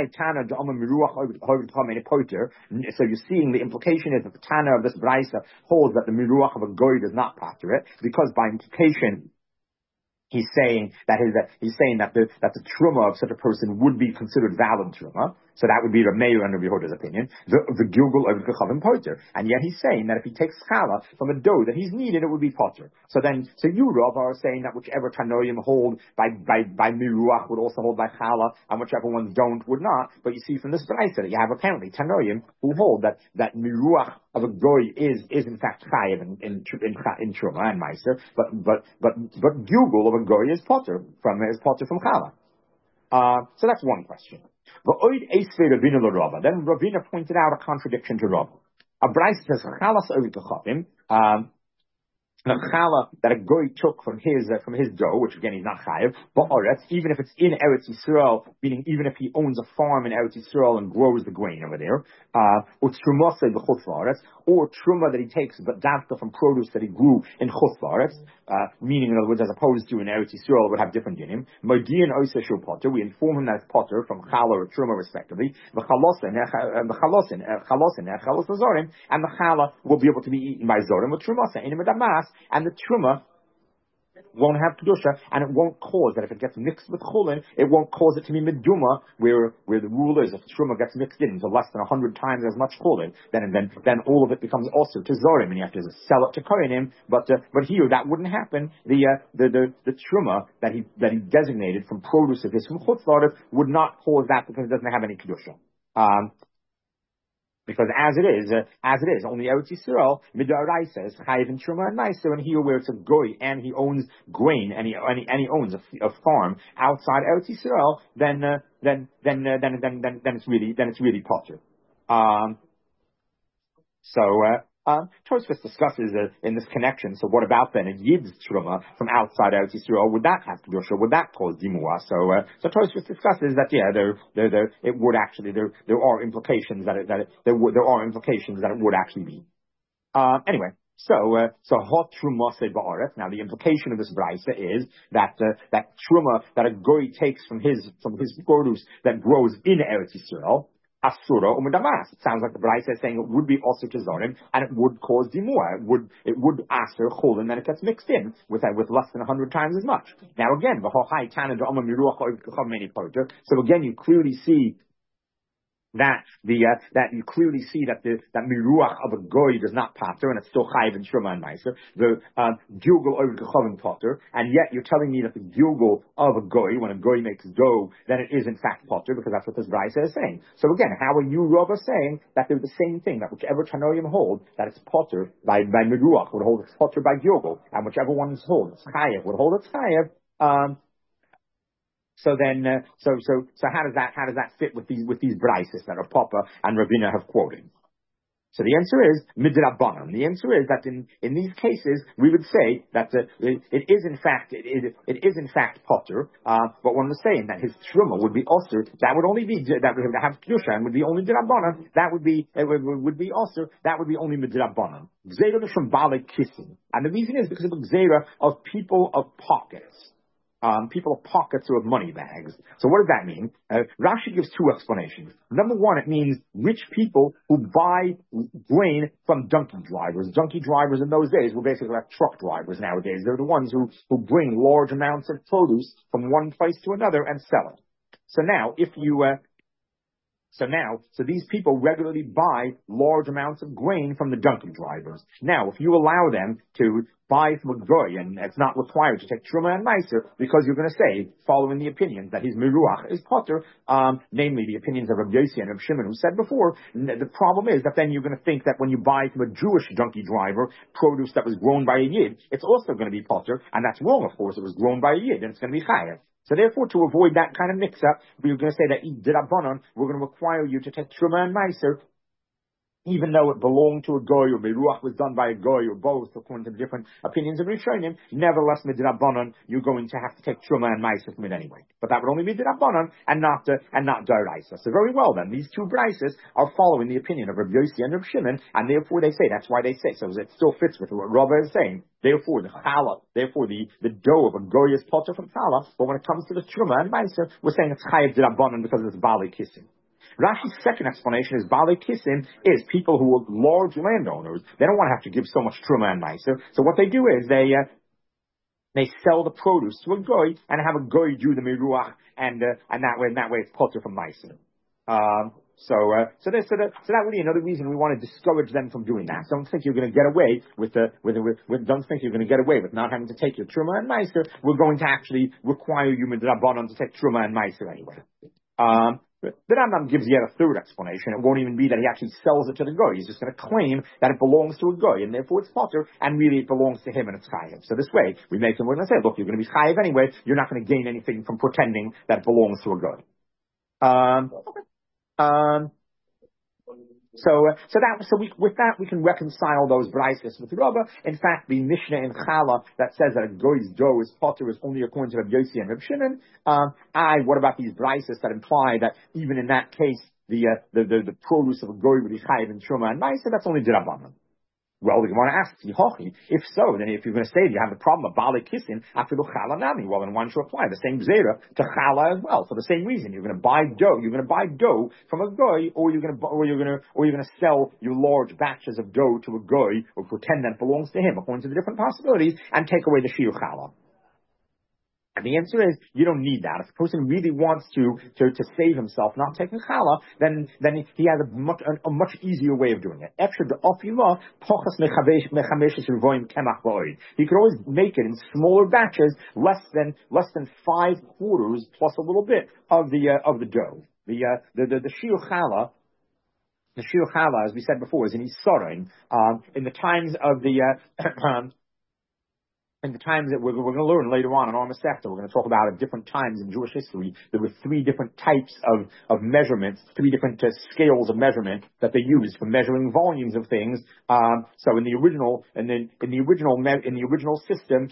Speaker 1: you're seeing the implication is that the Tana of this Braisa holds that the miruach of a goy does not pater it, because by implication he's saying that his, uh, he's saying that the that the truma of such a person would be considered valid truma. So that would be Rav Meir and Rav Yehuda's opinion. The the gilgul of Gechavim poter, and yet he's saying that if he takes challah from a dough that he's needed, it would be poter. So then, so you Rav are saying that whichever tanoim hold by by by miruach would also hold by challah, and whichever ones don't would not. But you see from this brayta that you have apparently tanoim who hold that that miruach of a goy is is in fact chayiv in in in, in truma and meiser, but but but but gilgul of a goy is poter from is poter from challah. Uh, so that's one question. Then Ravina pointed out a contradiction to Rav. A Braisa says, "Chalas ovid kachafim." Um, the challah that a goy took from his uh, from his dough, which again he's not chayiv, but oretz, even if it's in Eretz Yisrael, meaning even if he owns a farm in Eretz Yisrael and grows the grain over there, uh, or trumasa b'chutz la'aretz, or truma that he takes but davka from produce that he grew in chutz la'aretz, uh, meaning in other words, as opposed to in Eretz Yisrael, it would have different dinim. Moedian oiseh shel potter, we inform him that it's potter from challah or truma respectively. The chalosin, the chalosin, chalosin, chalos zorim, and the challah will be able to be eaten by zorim with trumasa in damas. And the truma won't have kedusha, and it won't cause that if it gets mixed with chulin, it won't cause it to be meduma, where where the rule is if truma gets mixed in to less than a hundred times as much chulin, then then then all of it becomes also to zorim, and you have to sell it to kohenim. But uh, but here that wouldn't happen. The uh, the the the truma that he that he designated from produce of his from chutz la'aretz would not cause that because it doesn't have any kedusha. Um, Because as it is, uh, as it is, only Eretz Yisrael, Midaraisa, is Chayiv and Truma and Meiser, and here where it's a goy, and he owns grain, and he, and he, and he owns a, a farm outside Eretz Yisrael, then, uh, then, then, uh, then, then, then, then it's really, then it's really potter. Um, so, uh, Um, Tosfos discusses uh, in this connection. So, what about then a Yid's truma from outside Eretz Yisrael? Would that have kedusha? Would that cause dimua? So, uh, so Tosfos discusses that yeah, there, there, there, it would actually there, there are implications that it, that it, there would, there are implications that it would actually be. Um, anyway. So, uh, so hot truma se ba'aretz. Now, the implication of this brisa is that uh, that truma that a goy takes from his from his produce that grows in Eretz Yisrael. Asura u'medamas. It sounds like the Brisa is saying it would be also to zorim, and it would cause dimua. It would, it would aser chulin, that it gets mixed in with uh, with less than a hundred times as much. Now again, so again, you clearly see that the uh, that you clearly see that the that miruach of a goy does not pater, and it's still chayiv and shema and meiser. The uh, gilgal over gechavim pater, and yet you're telling me that the gilgal of a goy, when a goy makes dough, then it is in fact pater, because that's what this brisa is saying. So again, how are you, Rava, saying that they're the same thing? That whichever tanoim hold that it's pater by by miruach would hold it's pater by gilgal, and whichever one is hold it's chayiv would hold it's chayiv. Um, So then, uh, so so so how does that how does that fit with these with these brises that are Papa and Ravina have quoted? So the answer is midrabanan. The answer is that in, in these cases we would say that uh, it, it is in fact it, it, it is in fact potter. Uh, but one was saying that his truma would be osir. That would only be that would have kedusha and would be only midrabanan. That would be it would, would be osir. That would be only midrabanan. Gzeira is from bale kissing, and the reason is because of the gzeira of people of pockets. Um, people of pockets or of money bags. So what does that mean? Uh, Rashi gives two explanations. Number one, it means rich people who buy grain from donkey drivers. Donkey drivers in those days were basically like truck drivers nowadays. They're the ones who, who bring large amounts of produce from one place to another and sell it. So now, if you, uh, So now, so these people regularly buy large amounts of grain from the donkey drivers. Now, if you allow them to buy from a goy, and it's not required to take truma and meiser, because you're going to say, following the opinions that his miruach is potter, um, namely the opinions of Rabbi Yossi and Rabbi Shimon, who said before, the problem is that then you're going to think that when you buy from a Jewish donkey driver produce that was grown by a yid, it's also going to be potter, and that's wrong, of course. It was grown by a yid, and it's going to be chayav. So therefore, to avoid that kind of mix-up, we're going to say that Dirabanan, we're going to require you to take Truma and Meiser, even though it belonged to a goy, or Meruach was done by a goy, or both, according to the different opinions of Rishonim. Nevertheless, Midrabanan, you're going to have to take Truma and Meiser from it anyway. But that would only be Dirabanan, and not uh, and not Daraisa. So very well then, these two brises are following the opinion of Rabbi Yossi and Rabbi Shimon, and therefore they say, that's why they say, so it still fits with what Rava is saying. Therefore, the challah, therefore the, the dough of a goy is potter from challah, but when it comes to the Truma and Meiser, we're saying it's chayav Dirabanan because it's bali kissing. Rashi's second explanation is Bali Kissim is people who are large landowners. They don't want to have to give so much Truma and Meiser. So what they do is they uh, they sell the produce to a goy and have a goy do the miruach, and uh, and that way and that way it's potter from Meiser. Um, so uh, so, they, so, that, so that would be another reason we want to discourage them from doing that. Don't think you're going to get away with the with, with, with don't think you're going to get away with not having to take your Truma and Meiser. We're going to actually require you midrabanan to take Truma and Meiser anyway. Um, The Rambam gives yet a third explanation. It won't even be that he actually sells it to the goy. He's just going to claim that it belongs to a goy, and therefore it's potter, and really it belongs to him and it's chayiv. So this way, we make him, we're going to say, look, you're going to be chayiv anyway. You're not going to gain anything from pretending that it belongs to a goy. Um, um, So, uh, so that, so we, with that, we can reconcile those brises with Rabba. In fact, the Mishnah in Chala that says that a goy's dough is potter is only according to Rabbi Yossi and Rabbi Shimon. Um, I, what about these brises that imply that even in that case, the, uh, the, the, the produce of a goy would be chayiv and truma and ma'aser? That's only Dirabanan. Well, we want to ask, if so, then if you're going to say you have a problem of Bali kissing after the Chala Nami, well, then why don't you apply the same Zera to Chala as well? For the same reason, you're going to buy dough, you're going to buy dough from a goy, or you're going to, or you're going to, or you're going to sell your large batches of dough to a goy, or pretend that it belongs to him, according to the different possibilities, and take away the Shiur Chala. And the answer is, you don't need that. If a person really wants to, to, to save himself not taking challah, then, then he has a much, a, a much easier way of doing it. He could always make it in smaller batches, less than, less than five quarters plus a little bit of the, uh, of the dough. The, uh, the, the, the shiur challah The Shir Chala, as we said before, is in Isarim. Um, in the times of the, uh, in the times that we're, we're going to learn later on in our Masechta, we're going to talk about at different times in Jewish history, there were three different types of, of measurements, three different uh, scales of measurement that they used for measuring volumes of things. Um, so in the original, in the, in the original, me- in the original system,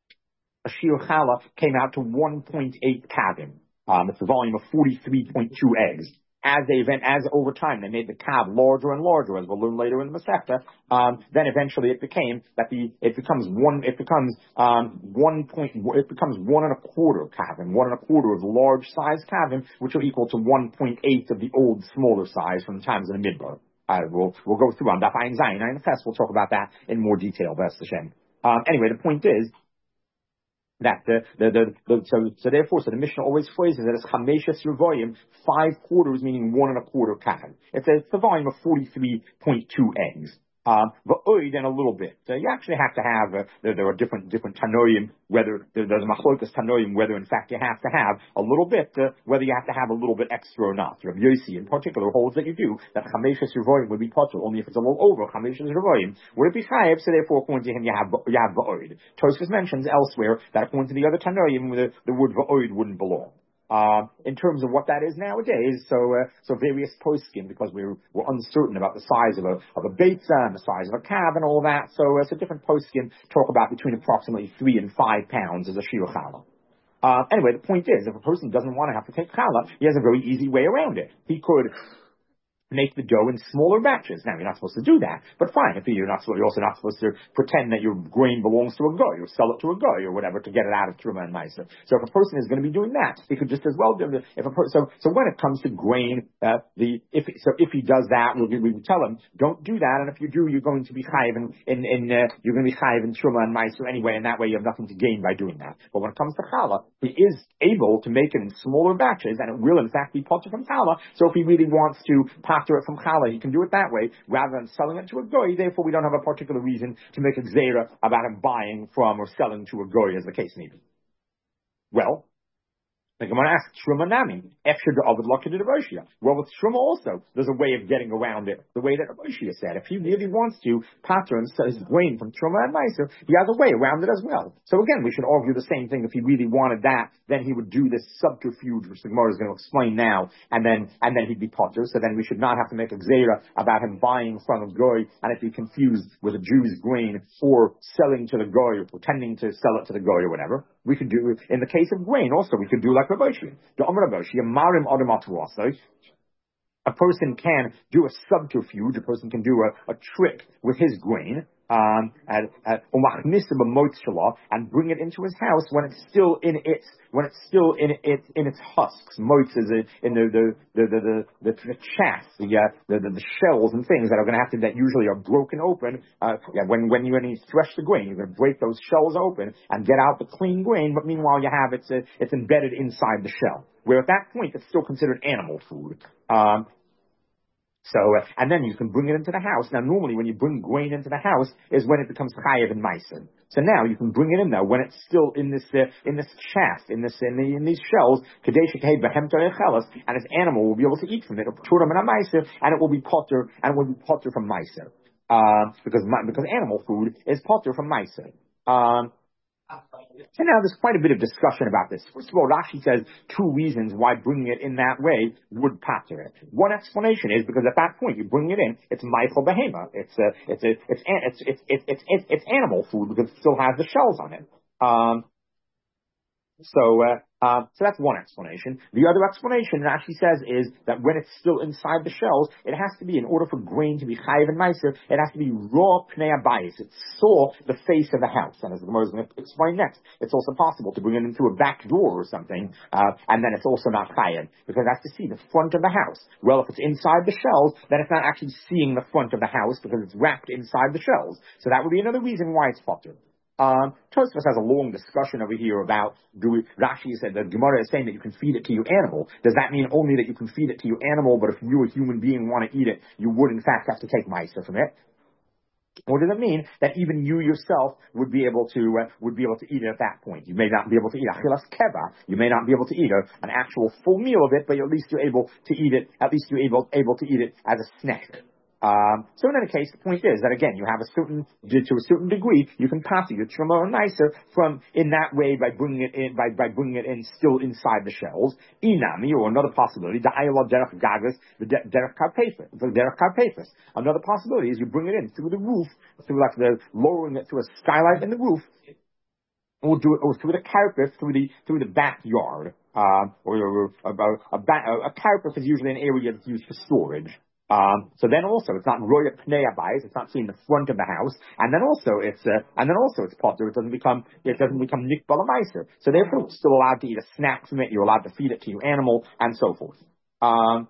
Speaker 1: a Shir Chala came out to one point eight kavim. Um, it's a volume of forty-three point two eggs. As they event, as over time they made the kav larger and larger, as we'll learn later in the Masechta, um, then eventually it became that the it becomes one it becomes um, one point it becomes one and a quarter kavim, one and a quarter of large size kavim, which are equal to one point eight of the old smaller size from the times of the Midbar. Uh, we'll we'll go through on Daf Ayin Zayin Ayin Ches. We'll talk about that in more detail. That's the Shem. Um, anyway, the point is that the, the, the, the so, so therefore, so the Mishnah always phrases it as chameshes revoyim, five quarters, meaning one and a quarter kavan. It's a, it's a volume of forty-three point two eggs. Um, but oid and a little bit. Uh, you actually have to have, uh, there, there are different, different tanoim, whether, there, there's a machlokas tanoim, whether in fact you have to have a little bit, uh, whether you have to have a little bit extra or not. Rabbi Yossi in particular holds that you do, that chameshes revoyim would be potter, only if it's a little over chameshes revoyim. Would it be chayiv? So therefore, according to him, you have, you have va'oid. Tosfos mentions elsewhere that according to the other tanoim, the, the word va'oid wouldn't belong. Uh, in terms of what that is nowadays, so uh, so various poskim, because we're we're uncertain about the size of a of a beitza and the size of a calf and all that. So uh, so different poskim talk about between approximately three and five pounds as a shir challah. Uh, anyway, the point is, if a person doesn't want to have to take challah, he has a very easy way around it. He could make the dough in smaller batches. Now, you're not supposed to do that, but fine. If you're not, you're also not supposed to pretend that your grain belongs to a goy or sell it to a goy or whatever to get it out of truma and meiser. So if a person is going to be doing that, he could just as well do it. If a per- so, so when it comes to grain, uh, the if so if he does that, we we would tell him don't do that. And if you do, you're going to be chayiv in in, in uh, you're going to be chayiv in truma and meiser anyway. And that way, you have nothing to gain by doing that. But when it comes to challah, he is able to make it in smaller batches, and it will in fact be potter from challah. So if he really wants to after it from challah, he can do it that way rather than selling it to a goy. Therefore, we don't have a particular reason to make a gzeira about him buying from or selling to a goy, as the case may be. Well, the Gemara asks, Truma Nami, Efshir Da'avid Lakid Raboshiya. Well, with Truma also, there's a way of getting around it, the way that Raboshiya said. If he really wants to pattern and sell his grain from Truma and Meiser, he has a way around it as well. So again, we should argue the same thing. If he really wanted that, then he would do this subterfuge, which the Gemara is going to explain now, and then, and then he'd be potter. So then we should not have to make a gzeira about him buying from a goy, and it be confused with a Jew's grain, or selling to the goy, or pretending to sell it to the goy, or whatever. We could do, in the case of grain also, we could do like Raboshi. The Amar Raboshi, Marim Adam Atuasai. A person can do a subterfuge, a person can do a, a trick with his grain, um, and, and bring it into his house when it's still in its, when it's still in its, in its husks. Moitz is in the, the, the, the, the, the, the chaff, the, uh, the, the, the shells and things that are going to have to, that usually are broken open, uh, yeah, when, when you, when you thresh the grain, you're going to break those shells open and get out the clean grain, but meanwhile you have, it's, uh, it's embedded inside the shell. Where at that point it's still considered animal food. Um, So, uh, and then you can bring it into the house. Now, normally when you bring grain into the house is when it becomes chayiv and meiser. So now you can bring it in there when it's still in this, uh, in this chaff, in this, in, the, in these shells, and its animal will be able to eat from it, and it will be potter, and it will be potter from meiser. Uh, because, because animal food is potter from meiser. Um, So now there's quite a bit of discussion about this. First of all, Rashi says two reasons why bringing it in that way would pater it. One explanation is because at that point you bring it in, it's Michael Behema. It's a, it's a, it's it's it's it's it's, it's, it's animal food because it still has the shells on it. Um, So, uh, uh, so that's one explanation. The other explanation Rashi says is that when it's still inside the shells, it has to be, in order for grain to be chayiv and meiser, it has to be raw pnei abayis. It saw the face of the house. And as the Gemara is going to explain next, it's also possible to bring it in through a back door or something, uh, and then it's also not chayiv, because it has to see the front of the house. Well, if it's inside the shells, then it's not actually seeing the front of the house because it's wrapped inside the shells. So that would be another reason why it's potter. Um, Tosfos has a long discussion over here about, do we, Rashi said that Gemara is saying that you can feed it to your animal. Does that mean only that you can feed it to your animal, but if you, a human being, want to eat it, you would in fact have to take meiser from it? What does it mean? That even you yourself would be able to uh, would be able to eat it at that point. You may not be able to eat achilas keva. You may not be able to eat a, an actual full meal of it, but at least you're able to eat it. At least you're able able to eat it as a snack. Um, so in any case, the point is that again, you have a certain, to a certain degree, you can pass your truma or nicer from in that way by bringing it in, by, by bringing it in still inside the shells. Inami, or another possibility, the ayala derech gagas, the derech karpefis, the derech karpefis. Another possibility is you bring it in through the roof, through like the, lowering it through a skylight in the roof, or do it, or through the carpet, through the, through the backyard. Uh, or, or, or a, a, a, a carpet is usually an area that's used for storage. Um, so then also it's not roya pnei abayis, it's not seeing the front of the house, and then also it's uh, and then also it's potter. It doesn't become it doesn't become nikbal meiser. So therefore, you're still allowed to eat a snack from it. You're allowed to feed it to your animal and so forth. Um,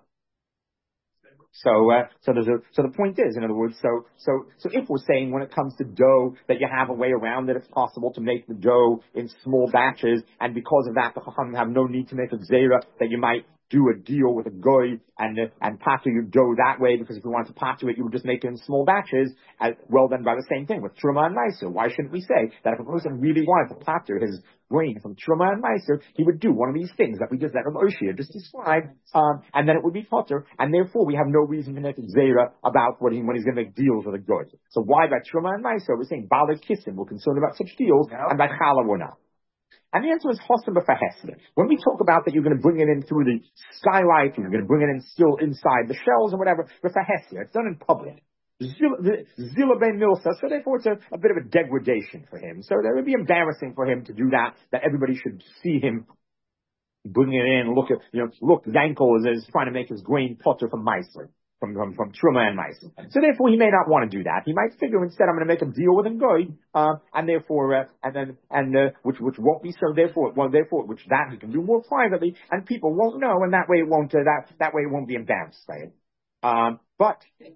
Speaker 1: so uh, so there's a so the point is, in other words, so so so if we're saying when it comes to dough that you have a way around it, it's possible to make the dough in small batches, and because of that, the chachamim have no need to make a gzeira that you might do a deal with a goy and uh, and pater your dough that way, because if you wanted to pater it, you would just make it in small batches. As, well, then by the same thing with truma and meiser, why shouldn't we say that if a person really wanted to pater his grain from truma and meiser, he would do one of these things that we just that Rav Oshia just described, um, and then it would be pater, and therefore we have no reason to make a zera about what he when he's going to make deals with a goy. So why by truma and meiser we're saying bala kissim, we're concerned about such deals, no. And by challah we're not. And the answer is Hosam b'Fahesed. When we talk about that you're going to bring it in through the skylight, and you're going to bring it in still inside the shells and whatever, b'Fahesed, it's done in public. Zila ben Milsa, so therefore it's a, a bit of a degradation for him. So that would be embarrassing for him to do that, that everybody should see him bring it in, look at, you know, look, Yankel is, is trying to make his grain potter from Meiser. From, from, from Truma and Meiser. So therefore he may not want to do that. He might figure instead I'm going to make a deal with a goy, uh, and therefore, uh, and then, and, uh, which, which won't be so therefore, well, therefore, which that he can do more privately, and people won't know, and that way it won't, uh, that, that way it won't be embarrassed by it. Um, but,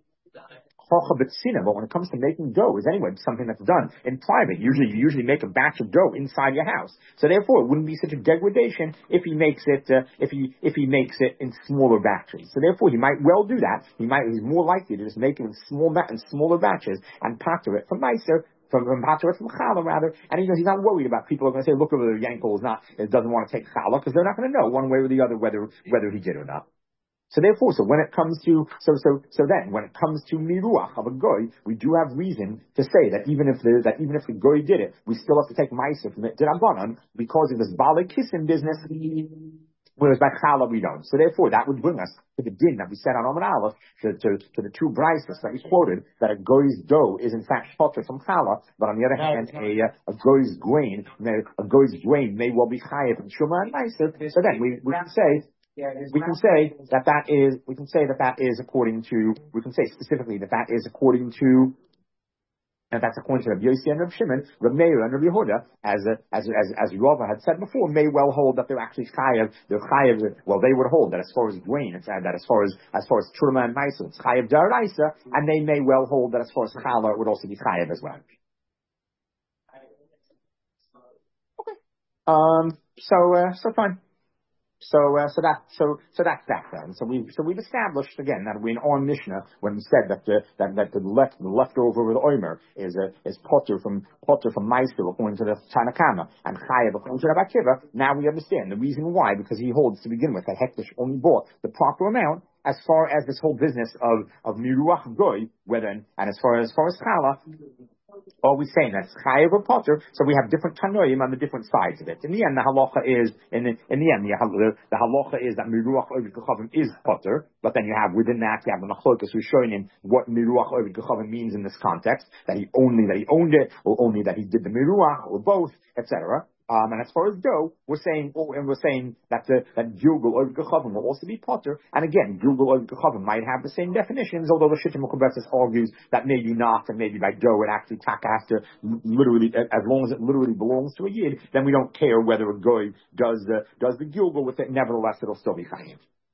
Speaker 1: but when it comes to making dough, is anyway something that's done in private. Usually, you usually make a batch of dough inside your house. So therefore, it wouldn't be such a degradation if he makes it uh, if he if he makes it in smaller batches. So therefore, he might well do that. He might he's more likely to just make it in small ba- in smaller batches and pater it from Meiser. From, from Pater, from Challah rather, and he, he's not worried about people are going to say, look over the Yankel is not, it doesn't want to take Challah, because they're not going to know one way or the other whether whether he did or not. So therefore, so when it comes to, so, so, so then, when it comes to miruach of a goy, we do have reason to say that even if the, that even if the goy did it, we still have to take ma'aser from it, d'Rabbanan, because of this bala kissim business, whereas by challah we don't. So therefore, that would bring us to the din that we said on Omer Aleph, to, to, to the two brises that we quoted, that a goy's dough is in fact potter from challah, but on the other hand, a, a goy's grain, a goy's grain may well be chayav from truma and ma'aser. So then, we, we can say, we can say that that is, we can say that that is according to, we can say specifically that that is according to, and that's according to Rabbi Yossi and Rabbi Shimon, Rabbi Meir and Rabbi Yehuda, as a, as as as Rava had said before, may well hold that they're actually chayav. They're chayav. Well, they would hold that as far as grain, it's, uh, that as far as as far as truma and ma'aser, it's chayav d'oraisa, and they may well hold that as far as challah, it would also be chayav as well. Okay. Um. So uh, so fine. So, uh, so that, so, so that's that then. So we, so we've established again that we in our Mishnah when we said that the, that, that the left, the leftover with Omer is, uh, is potter from, potter from Meister according to the Tanakama and Chayav according to Rabbi Akiva. Now we understand the reason why, because he holds to begin with that Hektish only bought the proper amount as far as this whole business of, of Miruach Goy, whether, and as far as, as far as Chala, are we saying that's chayav or potter? So we have different tanoim on the different sides of it. In the end, the halacha is in the, in the end the, the halacha is that miruach ovid kechavim is potter, but then you have within that you have the machlokas who's showing in what miruach ovid kechavim means in this context, that he only that he owned it, or only that he did the miruach, or both, et cetera. Um, and as far as dough, we're saying, oh, and we're saying that the, that Gilgal or Gechavim will also be potter. And again, Gilgal or Gechavim might have the same definitions, although the Shittim Mekubetzes argues that maybe not, and maybe by dough it actually taka has to literally, as long as it literally belongs to a yid, then we don't care whether a goy does the, does the Gilgal with it, nevertheless it'll still be chayiv.